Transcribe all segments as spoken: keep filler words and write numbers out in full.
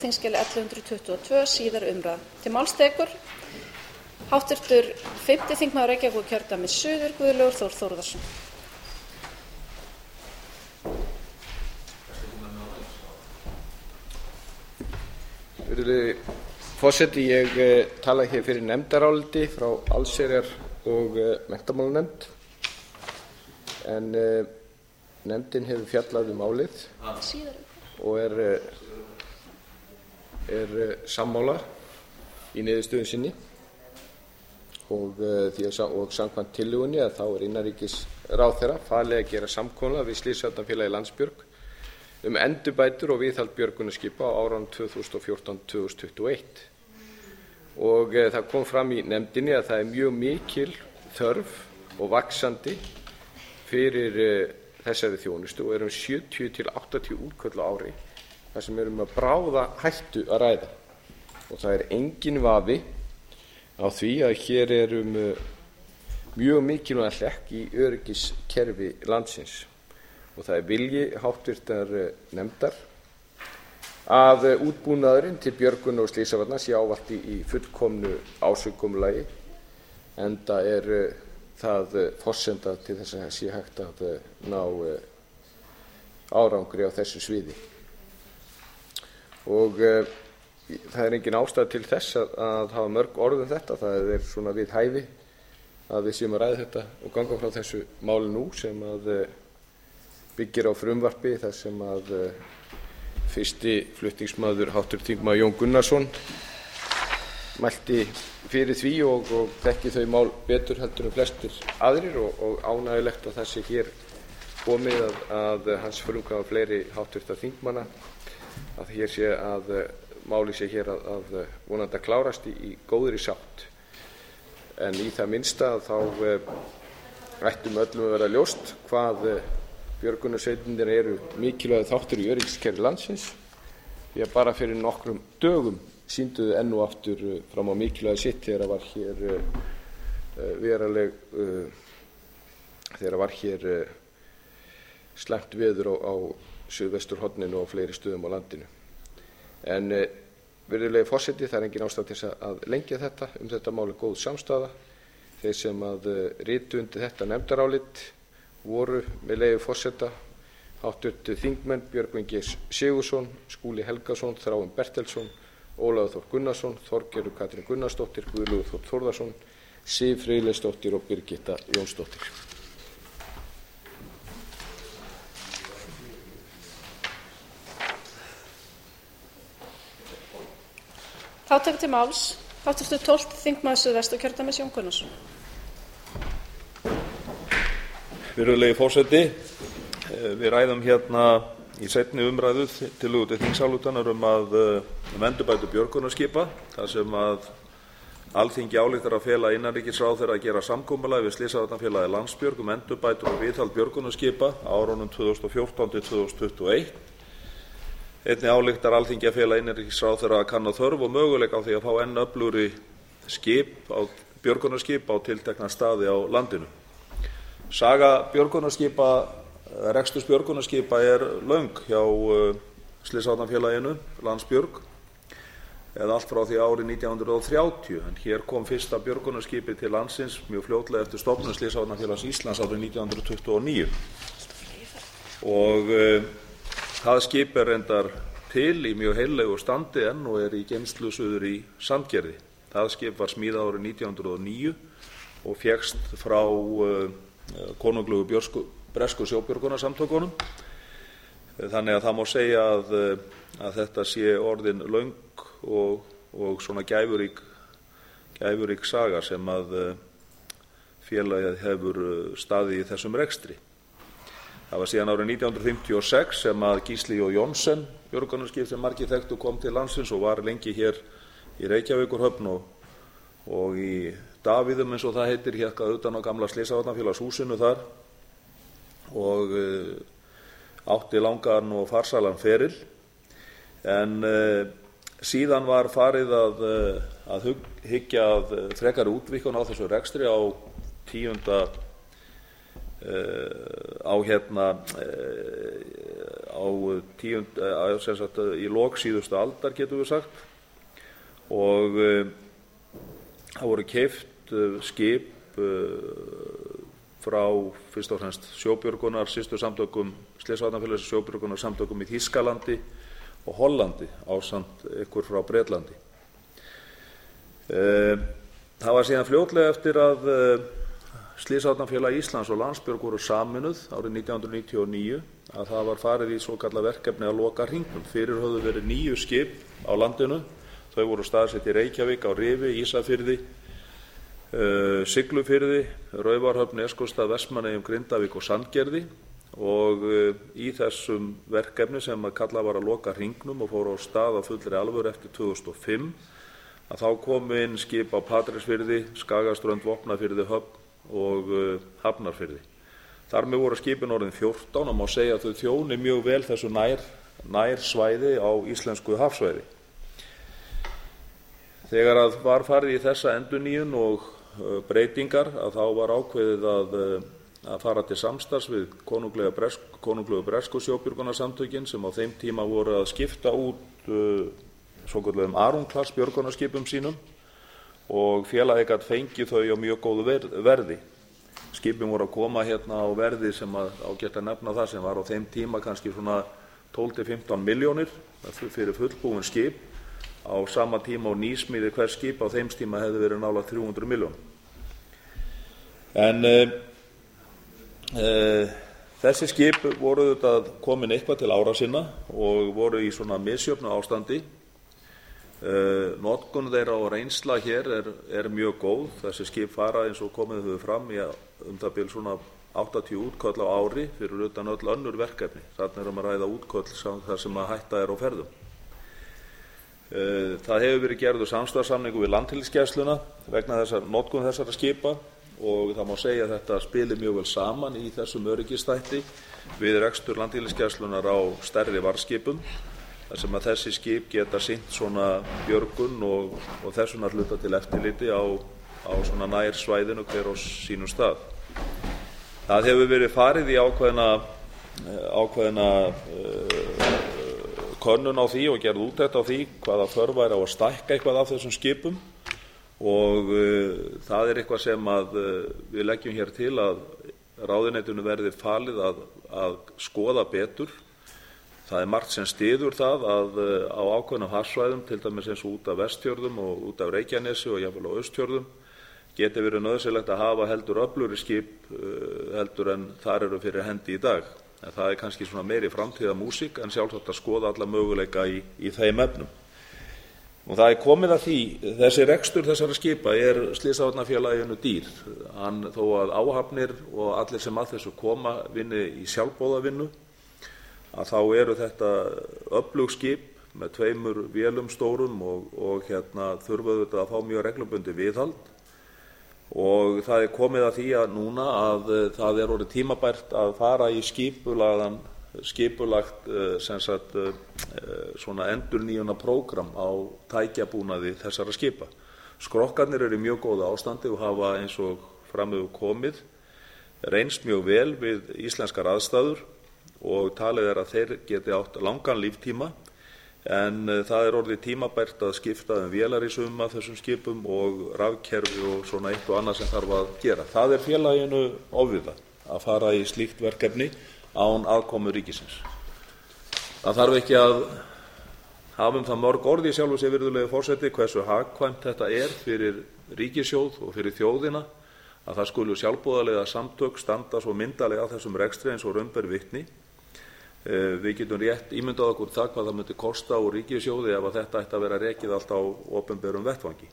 þingskjali ellefu hundruð tuttugu og tvö, síðari umræða. Til máls tekur háttvirtur fimmti þingmaður Reykjavíkurkjördæmis suður, Guðlaugur Þór Þórðarson. Virðulegi forseti, ég tala hér fyrir nefndaráliti frá allsherjar- og menntamálanefnd, en nefndin hefur fjallað um málið og er, er sammála í niðurstöðu sinni og, því að, og samkvæmt tillögunni að þá er innanríkisráðherra falið að gera samkomulag við Slysavarnafélagið Landsbjörg um endurbætur og viðhald björgunarskipa á árunum tvö þúsund og fjórtán til tvö þúsund tuttugu og eitt. Og það kom fram í nefndinni að það er mjög mikil þörf og vaxandi fyrir þessari þjónustu og er um sjötíu til áttatíu útköll á ári þar sem er um að bráða hættu að ræða. Og það er enginn vafi á því að hér er um mjög mikilvægan hlekk í öryggiskerfi landsins. Og það er vilji háttvirtrar nefndar að útbúnaðurinn til björgunar og slysavarna sé ávallt í fullkomnu ásigkomulagi, enda er það forsenda til þess að það sé hægt að ná árangri á þessu sviði. Og það er engin ástæða til þess að, að hafa mörg orð um þetta. Það er svona við hæfi að við séum að ræða þetta og ganga frá þessu máli nú sem að byggir á frumvarpi þar sem að fyrsti flutningsmaður háttvirtur þingmaður Jón Gunnarsson mælti fyrir því og, og þekki þau mál betur heldur en flestir aðrir og, og ánægjulegt að það sé hér komið að, að hans frumkvæði fleiri háttvirtra þingmanna að hér sé að máli sé hér að, að vonandi að klárast í, í góðri sátt. En í það minnsta þá ættum öllum að vera ljóst hvað björgunarsveitirnar eru mikilvægur þáttur í öryggiskerfi landsins, því að bara fyrir nokkrum dögum sýndu þau enn og aftur fram á mikilvægi sitt þegar var hér veraleg þegar var hér slæmt veður á, á suðvesturhorninu og fleiri stöðum á landinu. En virðulegi forseti, það er engin ástæða til þess að lengja þetta. Um þetta mál er góð samstaða. Þeir sem að ritu undir þetta nefndarálit voru, með leyfi forseta, háttvirtir þingmenn Björgvin G Sigurðsson, Skúli Helgason, Þráinn Bertelsson, Ólafur Þór Gunnarsson, Þorgerður Katrín Gunnarsdóttir, Guðlaugur Þór Þórðarson, Sif Friðleifsdóttir og Birgitta Jónsdóttir. Þá tekur til máls háttvirtur tólfti þingmaður Suðvesturkjördæmis Jón Gunnarsson. Virðulegi forseti, við ræðum hérna í seinni umræðu tillögu til þingsályktunar um að um endurbætur björgunarskipa, þar sem að Alþingi ályktar að fela innanríkisráðherra að gera samkomulag við Slysavarnafélagið Landsbjörg um endurbætur og viðhald björgunarskipa á árunum tvö þúsund og fjórtán til tvö þúsund tuttugu og eitt. Einnig ályktar Alþingi að fela innanríkisráðherra að kanna þörf og möguleika á því að fá enn öflugri skip á björgunarskip á tiltekna staði á landinu. Saga björgunarskipa, reksturs björgunarskipa er löng hjá uh, Slysavarnafélaginu Landsbjörg, eða allt frá því árið nítján hundruð og þrjátíu, en hér kom fyrsta björgunarskipið til landsins mjög fljótlega eftir stofnun Slysavarnafélags Íslands árið nítján hundruð tuttugu og níu. Og uh, það skip er reyndar til í mjög heillegu standi enn og er í geymslu suður í Sandgerði. Það skip var smíðað árið nítján hundruð og níu og fékkst frá uh, konunglegu björsku, bresku sjóbjörgunarsamtökunum. Þannig að það má segja að, að þetta sé orðin löng og, og svona gæfurík, gæfurík saga sem að félagið hefur staðið í þessum rekstri. Það var síðan árið nítján hundruð fimmtíu og sex sem að Gísli J Johnsen, björgunarskip sem margir þekktu, kom til landsins og var lengi hér í Reykjavíkurhöfn og, og í Davíðum eins og það heitir, hérna utan á gamla Slysavarnafélagshúsinu þar og uh, átti langan og farsalan feril. En uh, síðan var farið að, uh, að hyggja að frekari útvíkkun á þessu rekstri á tíunda uh, á hérna uh, á á tíund, sem sagt, í lok síðustu aldar getum við sagt, og það voru keypt skip frá fyrst og fremst sjóbjörgunar, systursamtökum Slysavarnafélagsins, sjóbjörgunar samtökum í Þýskalandi og Hollandi ásamt ykkur frá Bretlandi. Það var síðan fljótlega eftir að Slysavarnafélag Íslands og Landsbjörg voru sameinuð árið nítján hundruð níutíu og níu að það var farið í svokallað verkefni að loka hringnum. Fyrir höfðu verið níu skip á landinu. Þau voru staðsett í Reykjavík, á Rifi, Ísafirði, uh, Siglufirði, Raufarhöfn, Neskaupstað, Vestmannaeyjum, Grindavík og Sandgerði, og uh, í þessum verkefni sem að kallað var að loka hringnum og fóru á stað á fullri alvöru eftir tvö þúsund og fimm, að þá komu inn skip á Patreksfirði, Skagaströnd, Vopnafirði, Höfn og uh, Hafnarfirði. Þar með voru skipin orðin fjórtán og má segja að þau þjóni mjög vel þessu nær, nær svæði á íslensku hafsvæði. Þegar að var farið í þessa endurnýjun og uh, breytingar að þá var ákveðið að, uh, að fara til samstarfs við konunglegu bresk, konunglegu bresku sjóbjörgunarsamtökin sem á þeim tíma voru að skipta út uh, svokölluðum Aron-klass björgunarskipum sínum og félagið gat fengið þau á mjög góðu verði. Skipin voru að koma hérna á verði sem að ágætt að nefna það sem var á þeim tíma kannski svona tólf til fimmtán milljónir fyrir fullbúin skip. Á sama tíma og nýsmíði hvers skip á þeim tíma hefði verið nálægt þrjú hundruð milljónum. En e, e, þessi skip voru auðvitað komin eitthvað til ára sinna og voru í svona misjöfnu ástandi. E, notkun þeirra og reynsla hér er, er mjög góð. Þessi skip fara eins og komið þau fram í um það bil svona áttatíu útköll á ári fyrir utan öll önnur verkefni. Þarna er um að ræða útköll þar sem að hætta er á ferðum. Það hefur verið gerður samstarfssamningur við Landhelgisgæsluna vegna þessar notkun þessara skipa og það má segja að þetta spilir mjög vel saman í þessum öryggisþætti við rekstur Landhelgisgæslunnar á stærri varðskipum þar sem að þessi skip geta sinnt svona björgun og, og þessuna hluta til eftirliti á, á svona nær svæðinu hver á sínum stað. Það hefur verið farið í ákveðna, ákveðna uh, könnun á því og gerð úttekt á því hvaða þörf væri á að stækka eitthvað af þessum skipum og uh, það er eitthvað sem að uh, við leggjum hér til að ráðuneytinu verði falið að, að skoða betur. Það er margt sem styður það að uh, á ákveðnum hafsvæðum, til dæmis eins og út af Vestfjörðum og út af Reykjanesi og jafnvel á Austfjörðum, geti verið nauðsynlegt að hafa heldur öflugri skip uh, heldur en þar eru fyrir hendi í dag. En það er kannski svona meiri framtíðarmúsík en sjálfsagt að skoða alla möguleika í, í þeim efnum. Og það er komið að því, þessi rekstur þessara skipa er Slysavarnafélaginu dýr. Hann þó að áhafnir og allir sem að þessu koma vinni í sjálfboðavinnu, að þá eru þetta öflug skip með tveimur vélum stórum og, og hérna þurfa þetta að fá mjög reglubundið viðhald. Og það er komið að því að núna að það er orðið tímabært að fara í skipulagðan, skipulagt sem sagt svona endurnýjuna prógram á tækjabúnaði þessara skipa. Skrokkarnir eru í mjög góðu ástandi og hafa eins og fram hefur komið reynst mjög vel við íslenskar aðstæður og talið er að þeir geti átt langan líftíma. En það er orðið tímabært að skipta um vélar í suma þessum skipum og rafkerfi og svona eitt og annað sem þarf að gera. Það er félaginu ofviða að fara í slíkt verkefni án aðkomu ríkisins. Það þarf ekki að hafa um það mörg orð í sjálfu sér, virðulegi forseti, hversu hagkvæmt þetta er fyrir ríkissjóð og fyrir þjóðina að það skulu sjálfboðaliða samtök standa svo myndarlega að þessum rekstri eins og raun ber vitni. Við getum rétt ímyndað okkur það hvað það myndi kosta úr ríkissjóði ef að þetta ætti að vera rekið allt á opinberum vettvangi.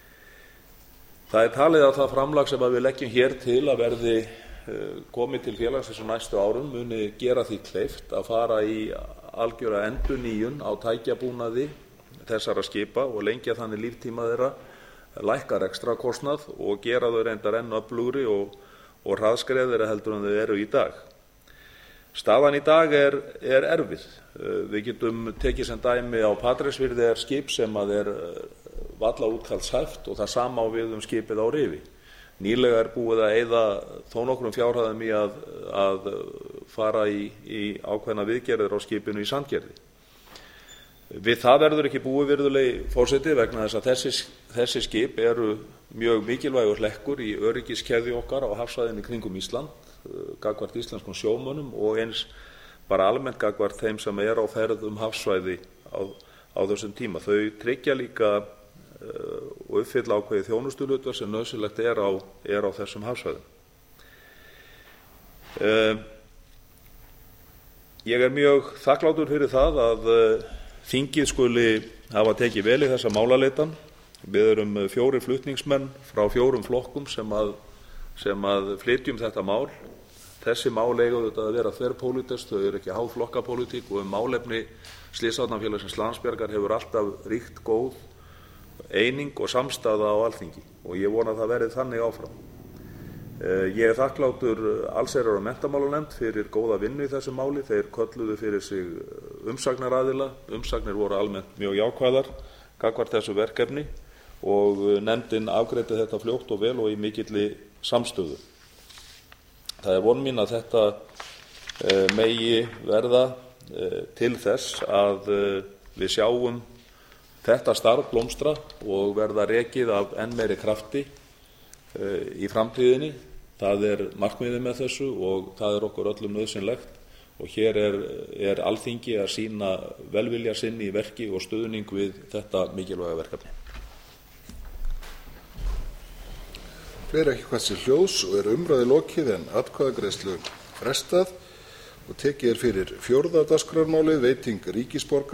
Það er talið að það framlag sem við leggjum hér til að verði komið til félagsins á næstu árum muni gera því kleift að fara í algjöra endurnýjun á tækjabúnaði þessara skipa og lengja þannig líftíma þeirra, lækka rekstrarkostnað og gera þau reyndar enn öflugri og, og hraðskreiðari heldur en þau eru í dag. Staðan í dag er, er erfið. Við getum tekið sem dæmi á Patreksfirði er skip sem að er varla útkallshæft og það sama á við um skipið á Rifi. Nýlega er búið að eyða þó nokkrum fjárhæðum í að, að fara í, í ákveðna viðgerðir á skipinu í Sandgerði. Við það verður ekki búið, virðulegi forseti, vegna þess að þessi, þessi skip eru mjög mikilvægur hlekkur í öryggiskeðju okkar á hafsvæðinu kringum Ísland, gagnvart íslenskum sjómönnum og eins bara almennt gagnvart þeim sem er á ferð um hafsvæði á, á þessum tíma. Þau tryggja líka uh, og uppfylla ákveðið þjónustuhlutverk sem nauðsynlegt er á, er á þessum hafsvæðum. Uh, ég er mjög þakklátur fyrir það að uh, þingið skuli hafa tekið vel í þessa málaleitan. Við erum fjórir flutningsmenn frá fjórum flokkum sem að, sem að flytjum þetta mál. Þessi mál eiga auðvitað að vera þverpólitísk, þau eru ekki háð flokkapólitík og um málefni Slysavarnafélagsins Landsbjargar hefur alltaf ríkt góð eining og samstaða á Alþingi og ég vona að það verði þannig áfram. Ég er þakklátur allsherjar- og menntamálanefnd fyrir góða vinnu í þessu máli. Þeir kölluðu fyrir sig umsagnaraðila. Umsagnir voru almennt mjög jákvæðar gagnvart þessu verkefni og nefndin afgreiddi þetta fljótt og vel og í mikilli samstöðu. Það er von mín að þetta megi verða til þess að við sjáum þetta starf blómstra og verða rekið af enn meiri krafti í framtíðinni. Það er markmiðið með þessu og það er okkur öllum nauðsynlegt og hér er, er Alþingi að sýna velvilja sinn í verki og stuðning við þetta mikilvæga verkefni. Fleiri ekki hvað sér hljóðs og er umræðu lokið en atkvæðagreiðslu frestað og tekið er fyrir fjórða dagskrármálið veiting ríkisborgararéttar